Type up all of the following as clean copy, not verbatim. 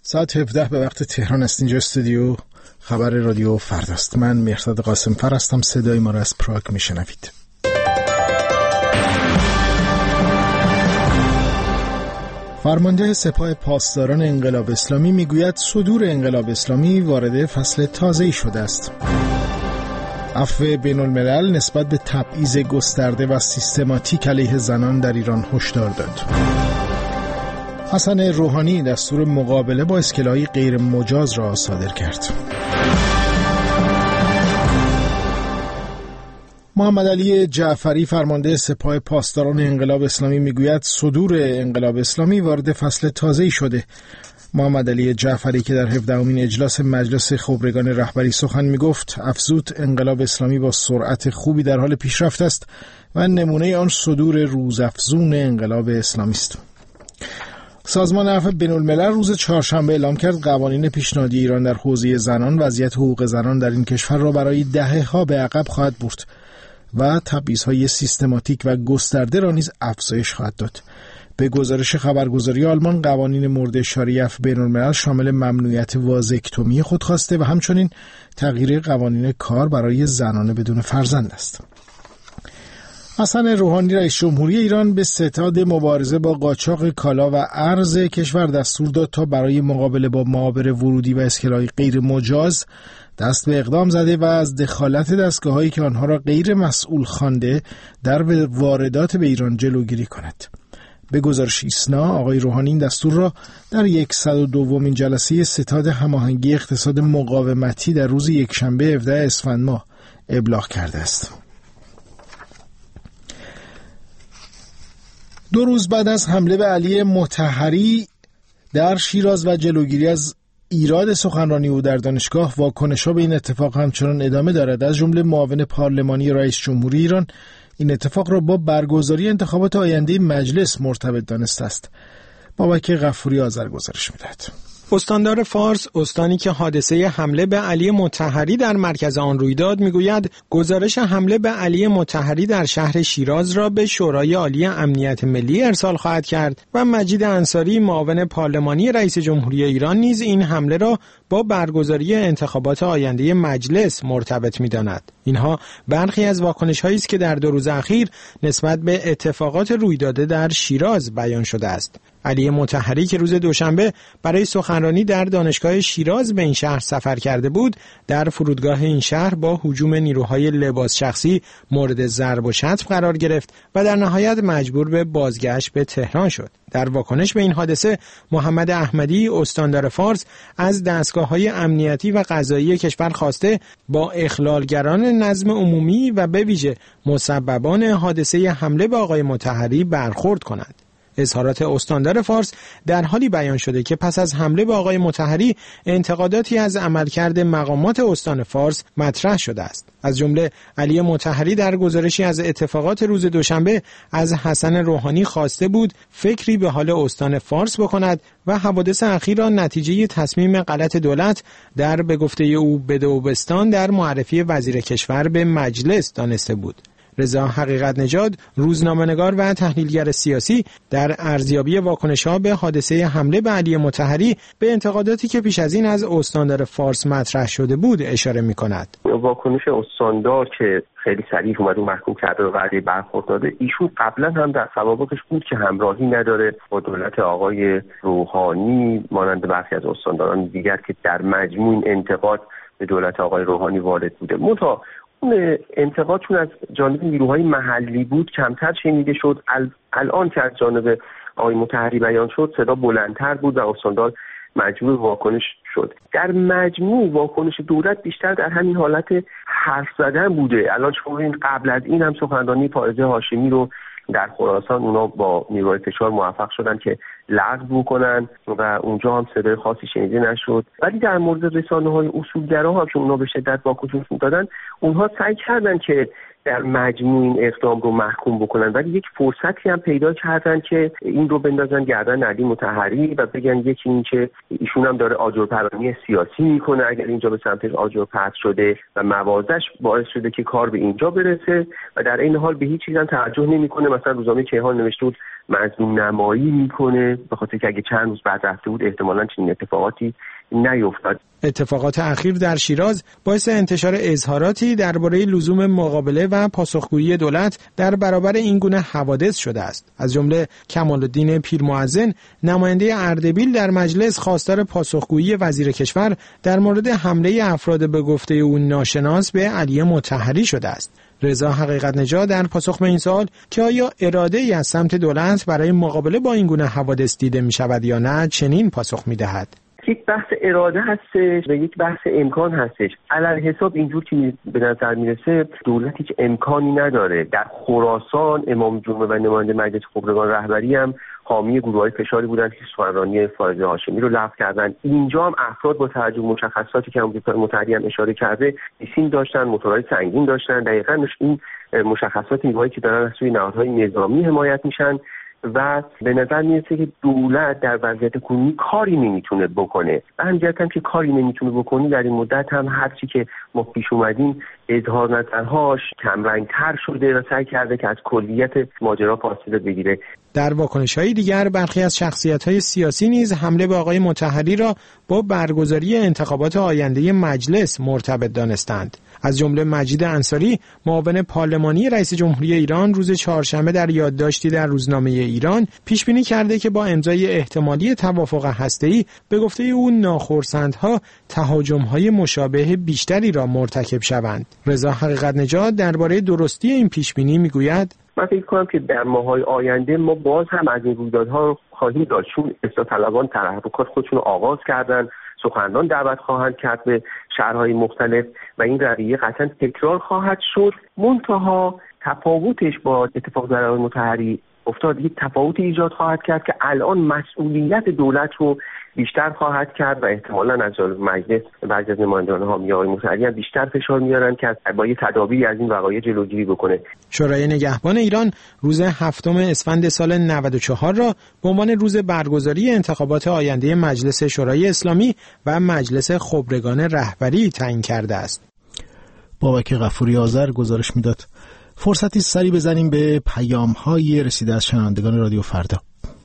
ساعت 17 به وقت تهران است. اینجا استودیو خبر رادیو فرداست. من مهرداد قاسمفر هستم. صدای ما را از پراگ میشنوید. فرمانده سپاه پاسداران انقلاب اسلامی میگوید صدور انقلاب اسلامی وارد فصل تازه‌ای شده است. عفو بین الملل نسبت به تبعیض گسترده و سیستماتیک علیه زنان در ایران هشدار داد. حسن روحانی دستور مقابله با اسکلای غیر مجاز را صادر کرد. محمد علی جعفری فرمانده سپاه پاسداران انقلاب اسلامی میگوید صدور انقلاب اسلامی وارد فصل تازه‌ای شده. محمد علی جعفری که در 17مین اجلاس مجلس خبرگان رهبری سخن میگفت افزود انقلاب اسلامی با سرعت خوبی در حال پیشرفت است و نمونه آن صدور روزافزون انقلاب اسلامی است. سازمان عفو بین الملل روز چهارشنبه اعلام کرد قوانین پیشنهادی ایران در حوزه زنان وضعیت حقوق زنان در این کشور را برای دهه‌ها به عقب خواهد برد و تبعیض‌های سیستماتیک و گسترده را نیز افزایش خواهد داد. به گزارش خبرگزاری آلمان قوانین مورد اشاره عفو بین الملل شامل ممنوعیت وازکتومی خودخواسته و همچنین تغییر قوانین کار برای زنان بدون فرزند است. حسن روحانی رئیس جمهوری ایران به ستاد مبارزه با قاچاق کالا و ارز کشور دستور داد تا برای مقابله با معابر ورودی و اسکلای غیر مجاز دست به اقدام زده و از دخالت دستگاه‌هایی که آنها را غیر مسئول خوانده در واردات به ایران جلوگیری کند. به گزارش ایسنا آقای روحانی این دستور را در 102مین جلسه ستاد هماهنگی اقتصاد مقاومتی در روز یکشنبه 17 اسفند ماه ابلاغ کرده است. 2 روز بعد از حمله به علی مطهری در شیراز و جلوگیری از ایراد سخنرانی او در دانشگاه، واکنش‌ها به این اتفاق همچنان ادامه دارد. از جمله معاون پارلمانی رئیس جمهوری ایران این اتفاق را با برگزاری انتخابات آینده مجلس مرتبط دانسته است. بابک غفوری آذر گزارش می‌دهد. استاندار فارس، استانی که حادثه حمله به علی مطهری در مرکز آن روی داد، میگوید گزارش حمله به علی مطهری در شهر شیراز را به شورای عالی امنیت ملی ارسال خواهد کرد و مجید انصاری معاون پارلمانی رئیس جمهوری ایران نیز این حمله را با برگزاری انتخابات آینده مجلس مرتبط می‌داند. اینها برخی از واکنش‌هایی است که در 2 روز اخیر نسبت به اتفاقات روی داده در شیراز بیان شده است. علی مطهری که روز دوشنبه برای سخنرانی در دانشگاه شیراز به این شهر سفر کرده بود، در فرودگاه این شهر با هجوم نیروهای لباس شخصی مورد ضرب و شتم قرار گرفت و در نهایت مجبور به بازگشت به تهران شد. در واکنش به این حادثه، محمد احمدی استاندار فارس از دستگاه‌های امنیتی و قضایی کشور خواسته با اخلالگران نظم عمومی و به ویژه مسببان حادثه حمله به آقای مطهری برخورد کند. اظهارات استاندار فارس در حالی بیان شده که پس از حمله به آقای مطهری انتقاداتی از عملکرد مقامات استان فارس مطرح شده است. از جمله علی مطهری در گزارشی از اتفاقات روز دوشنبه از حسن روحانی خواسته بود فکری به حال استان فارس بکند و حوادث اخیر را نتیجه تصمیم غلط دولت در به گفته او بدوبستان در معرفی وزیر کشور به مجلس دانسته بود. رضا حقیقت نژاد، روزنامه‌نگار و تحلیلگر سیاسی، در ارزیابی واکنش‌ها به حادثه حمله به علی مطهری به انتقاداتی که پیش از این از استاندار فارس مطرح شده بود اشاره می‌کند. واکنش استاندار که خیلی صریح اومد و محکوم کرده و وعده برخورد داده، ایشون قبلا هم در سوابقش بود که همراهی نداره با دولت آقای روحانی مانند برخی از استانداران دیگر که در مجموع انتقاد به دولت آقای روحانی وارد بوده. انتقاد چون از جانب نیروهای محلی بود کمتر شنیده شد. الان که از جانب آقای مطهری بیان شد صدا بلندتر بود و استاندار مجبور واکنش شد. در مجموع واکنش دولت بیشتر در همین حالت حرف زدن بوده. الان شما این قبل از این هم سخنرانی فائزه هاشمی رو در خراسان اونا با نیروهای فشار موفق شدن که لغو بکنن و اونجا هم صدای خاصی شنیده نشد. ولی در مورد رسانه‌های اصولگرا هم که اونا به شدت واکنش دادن، اونها سعی کردن که در مجموع این اقدام رو محکوم بکنن، ولی یک فرصتی هم پیدا کردن که این رو بندازن گردن علی مطهری و بگن یکی این که ایشون هم داره آجرپرانی سیاسی میکنه اگر اینجا به سمتش آجرپرت شده و موازش باعث شده که کار به اینجا برسه و در این حال به هیچ چیز هم توجه نمیکنه. مثلا روزنامه کیهان نوشته بود مظلوم نمایی میکنه، به خاطر که اگه چند روز بعد رفته بود احتمالاً چنین اتفاقاتی نیفتاد. اتفاقات اخیر در شیراز باعث انتشار اظهاراتی درباره لزوم مقابله و پاسخگویی دولت در برابر این گونه حوادث شده است. از جمله کمال‌الدین پیرمؤذن، نماینده اردبیل در مجلس، خواستار پاسخگویی وزیر کشور در مورد حمله افراد به گفته او ناشناس به علی مطهری شده است. رضا حقیقت نژاد در پاسخ به این سوال که آیا اراده‌ای از سمت دولت برای مقابله با این گونه حوادث دیده می‌شود یا نه، چنین پاسخ می‌دهد: یک بحث اراده هستش و یک بحث امکان هستش. علی حساب اینجور که به نظر میرسه دولت هیچ امکانی نداره. در خراسان امام جمعه و نماینده مجلس خبرگان رهبری هم حامی گروه‌های فشاری بودن که سخنرانی فائز هاشمی رو لغو کردن. اینجا هم افراد با توجه به مشخصاتی که آمریکای متحده هم اشاره کرده، بیسیم داشتن، موتورهای سنگین داشتن. دقیقاً این مشخصات نیروهایی که دارن از سوی نهادهای نظامی حمایت میشن و به نظر میرسه که دولت در وضعیت کنونی کاری نمیتونه بکنه و همینجاست هم که کاری نمیتونه بکنی در این مدت هم هرچی که ما پیش اومدیم اظهار نظرهاش کمرنگ‌تر شده و سعی کرده که از کلیت ماجرا فاصله بگیره. در واکنش‌های دیگر برخی از شخصیت‌های سیاسی نیز حمله به آقای مطهری را با برگزاری انتخابات آینده مجلس مرتبط دانستند. از جمله مجید انصاری، معاون پارلمانی رئیس جمهوری ایران، روز چهارشنبه در یادداشتی در روزنامه ایران پیش‌بینی کرده که با امضای احتمالی توافق هسته‌ای به گفته او ناخرسندها تهاجم‌های مشابه بیشتری را مرتکب شوند. رضا حقیقت نژاد درباره درستی این پیش‌بینی می‌گوید: من فکر کنم که در ماه‌های آینده ما باز هم از این رویدادها خواهیم داشت، چون اصلاح طلبان تحرکات خودشون آغاز کردن، سخنران دعوت خواهند کرد به شهرهای مختلف و این رویه قطعا تکرار خواهد شد. منتها تفاوتش با اتفاق در آقای مطهری افتاد یک تفاوت ایجاد خواهد کرد که الان مسئولیت دولت رو بیشتر خواهد کرد و احتمالاً از جانب مجلس بعضی از نمایندگان حامی آقای مطهری بیشتر فشار میارن که با یه تدابیری از این وقایع جلوگیری بکنه. شورای نگهبان ایران روز 7 اسفند سال 94 را به عنوان روز برگزاری انتخابات آینده مجلس شورای اسلامی و مجلس خبرگان رهبری تعیین کرده است. بابک غفوری آذر گزارش میداد. فرصتی سری بزنیم به پیام‌های رسیده از شنوندگان رادیو فردا.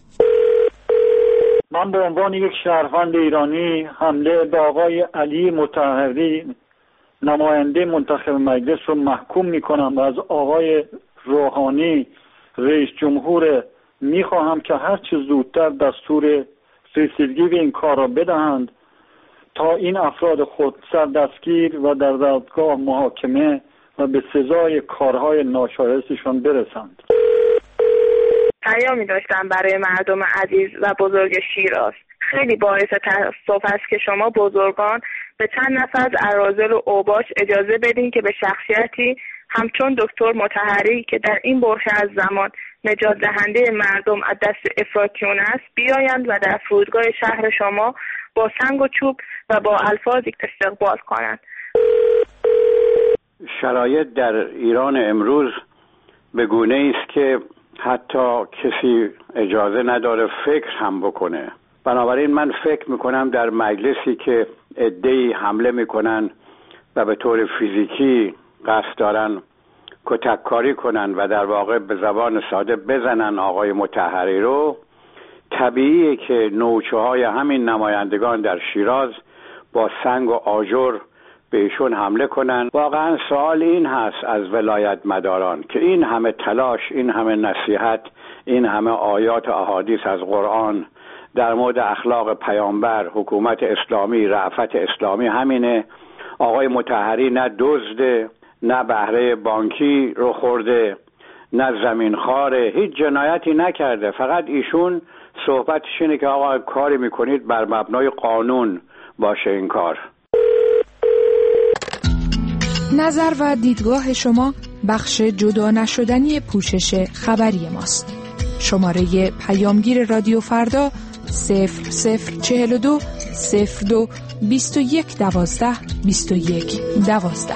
من به عنوان یک شهروند ایرانی حمله به آقای علی مطهری نماینده منتخب مجلس رو محکوم میکنم و از آقای روحانی رئیس جمهور میخواهم که هر چه زودتر دستور رسیدگی به این کار را بدهند تا این افراد خودسر دستگیر و در دادگاه محاکمه و به سزای کارهای ناشایستشان برسند. پیامی داشتم برای مردم عزیز و بزرگ شیراز. خیلی باعث تأسف است که شما بزرگان به چند نفر از اراذل و اوباش اجازه بدین که به شخصیتی همچون دکتر مطهری که در این برهه از زمان نجات دهنده مردم از دست افراطیون است بیایند و در فرودگاه شهر شما با سنگ و چوب و با الفاظی استقبال کنند. شرایط در ایران امروز به گونه است که حتی کسی اجازه نداره فکر هم بکنه. بنابراین من فکر میکنم در مجلسی که عده‌ای حمله میکنن و به طور فیزیکی قصد دارن کتککاری کنن و در واقع به زبان ساده بزنن آقای مطهری رو، طبیعیه که نوچه‌های همین نمایندگان در شیراز با سنگ و آجر به ایشون حمله کنن. واقعا سوال این هست از ولایت مداران که این همه تلاش، این همه نصیحت، این همه آیات و احادیث از قرآن در مورد اخلاق پیامبر، حکومت اسلامی، رأفت اسلامی همینه. آقای مطهری نه دزده، نه بهره بانکی رو خورده، نه زمین خواره، هیچ جنایتی نکرده. فقط ایشون صحبتش اینه که آقا کاری میکنید بر مبنای قانون باشه این کار. نظر و دیدگاه شما بخش جدا نشدنی پوشش خبری ماست. شماره پیامگیر رادیو فردا 0042 02 21 12 21 12.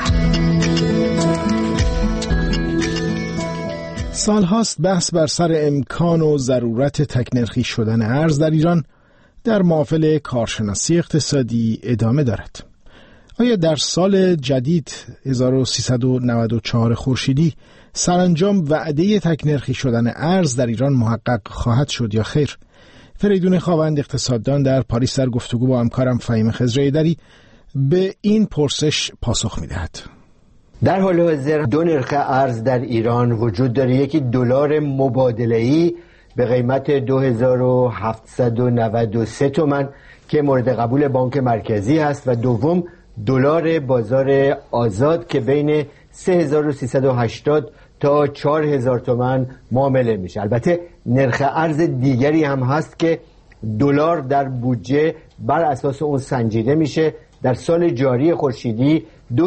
سالهاست بحث بر سر امکان و ضرورت تکنرخی شدن ارز در ایران در محافل کارشناسی اقتصادی ادامه دارد. آیا در سال جدید 1394 خورشیدی سرانجام وعده تک‌نرخی شدن ارز در ایران محقق خواهد شد یا خیر؟ فریدون خاوند، اقتصاددان، در پاریس در گفتگو با همکارم فهیم خضرایی‌دری به این پرسش پاسخ می‌دهد. در حال حاضر دو نرخ ارز در ایران وجود داره. یکی دلار مبادله‌ای به قیمت 2793 تومان که مورد قبول بانک مرکزی است و دوم دلار بازار آزاد که بین 3380 تا 4000 تومان معامله میشه. البته نرخ ارز دیگری هم هست که دلار در بودجه بر اساس اون سنجیده میشه. در سال جاری خورشیدی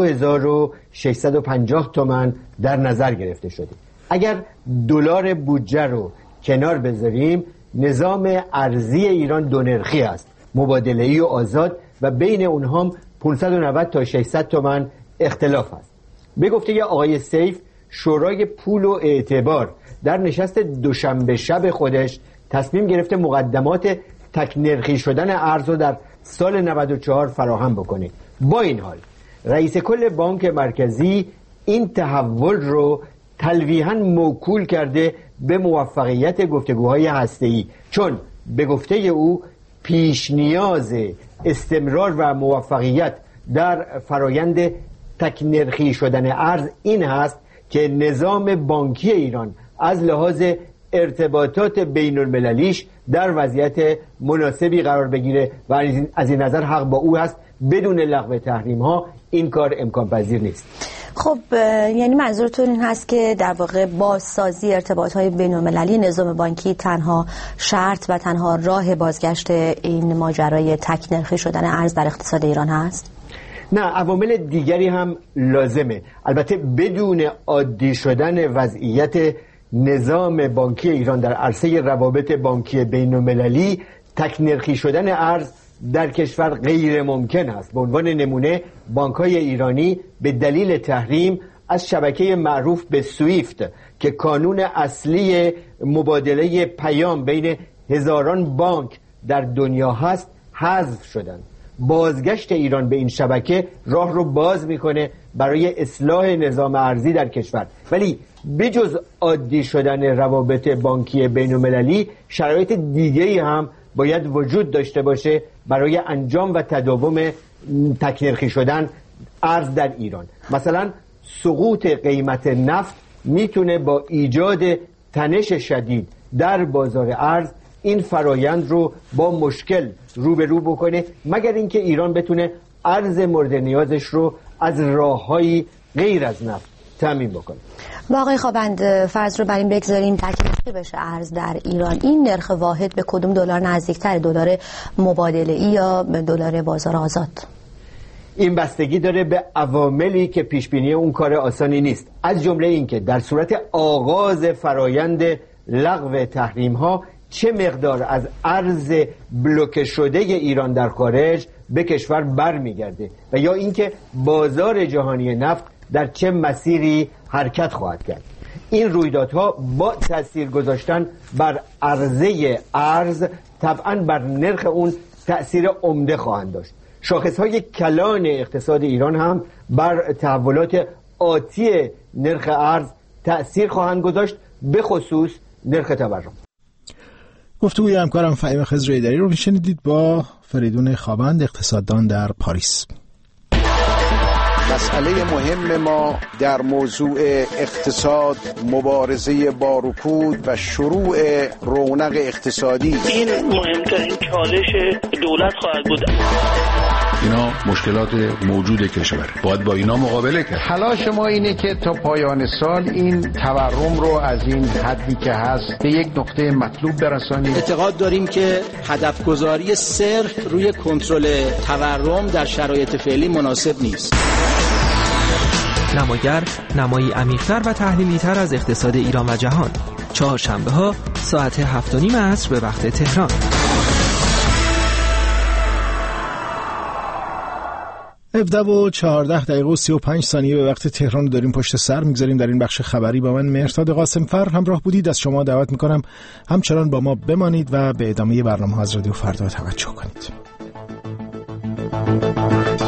2650 تومان در نظر گرفته شده. اگر دلار بودجه رو کنار بذاریم، نظام ارزی ایران دو نرخی است، مبادله‌ای و آزاد، و بین اونها 590 تا 600 تومان اختلاف است. به گفته آقای سیف، شورای پول و اعتبار در نشست دوشنبه شب خودش تصمیم گرفته مقدمات تک‌نرخی شدن ارز رو در سال 94 فراهم بکنه. با این حال رئیس کل بانک مرکزی این تحول رو تلویحاً موکول کرده به موفقیت گفتگوهای هسته‌ای، چون به گفته او پیش نیاز استمرار و موفقیت در فرایند تک‌نرخی شدن ارز این هست که نظام بانکی ایران از لحاظ ارتباطات بین المللیش در وضعیت مناسبی قرار بگیره و از این نظر حق با او هست. بدون لغو تحریم ها این کار امکان پذیر نیست. خب یعنی منظورتون این هست که در واقع بازسازی ارتباط‌های بین‌المللی نظام بانکی تنها شرط و تنها راه بازگشت این ماجرای تک‌نرخی شدن ارز در اقتصاد ایران هست؟ نه، عوامل دیگری هم لازمه. البته بدون عادی شدن وضعیت نظام بانکی ایران در عرصه روابط بانکی بین‌المللی، تک‌نرخی شدن ارز در کشور غیر ممکن است. به عنوان نمونه بانک‌های ایرانی به دلیل تحریم از شبکه معروف به سویفت که کانون اصلی مبادله پیام بین هزاران بانک در دنیا هست حذف شدند. بازگشت ایران به این شبکه راه رو باز میکنه برای اصلاح نظام ارزی در کشور، ولی بجز عادی شدن روابط بانکی بین‌المللی شرایط دیگری هم باید وجود داشته باشه برای انجام و تداوم تک‌نرخی شدن ارز در ایران. مثلا سقوط قیمت نفت میتونه با ایجاد تنش شدید در بازار ارز این فرایند رو با مشکل روبرو بکنه، مگر اینکه ایران بتونه ارز مورد نیازش رو از راه‌های غیر از نفت تامین بکنه. آقای خاوند، فرض رو بر این بگذاریم تک‌نرخی بشه ارز در ایران، این نرخ واحد به کدوم دلار نزدیک‌تر، دلار مبادله‌ای یا دلار بازار آزاد؟ این بستگی داره به عواملی که پیشبینی اون کار آسانی نیست، از جمله اینکه در صورت آغاز فرایند لغو تحریم‌ها چه مقدار از ارز بلوکه شده ایران در خارج به کشور برمیگرده و یا اینکه بازار جهانی نفت در چه مسیری حرکت خواهد کرد. این رویدادها با تأثیر گذاشتن بر عرضه ارز طبعاً بر نرخ اون تأثیر عمده خواهند داشت. شاخصهای کلان اقتصاد ایران هم بر تحولات آتی نرخ ارز تأثیر خواهند گذاشت، به خصوص نرخ تورم. گفتگوی همکارم فهیم خضرایی‌دری رو میشنیدید با فریدون خاوند، اقتصاددان در پاریس. مسئله مهم ما در موضوع اقتصاد مبارزه با رکود و شروع رونق اقتصادی. این مهمترین چالش دولت خواهد بود. اینا مشکلات موجود کشور، باید با اینا مقابله کرد. تلاش ما اینه که تا پایان سال این تورم رو از این حدی که هست به یک نقطه مطلوب برسانیم. اعتقاد داریم که هدف گذاری صرف روی کنترل تورم در شرایط فعلی مناسب نیست. نماگر نمایی عمیق‌تر و تحلیلی‌تر از اقتصاد ایران و جهان، چهارشنبه‌ها ساعت 7:30 عصر به وقت تهران. 17:14 به وقت تهران رو داریم پشت سر میگذاریم. در این بخش خبری با من مهرداد قاسم‌فر همراه بودید. از شما دعوت میکنم همچنان با ما بمانید و به ادامه برنامه از رادیو فردا توجه کنید.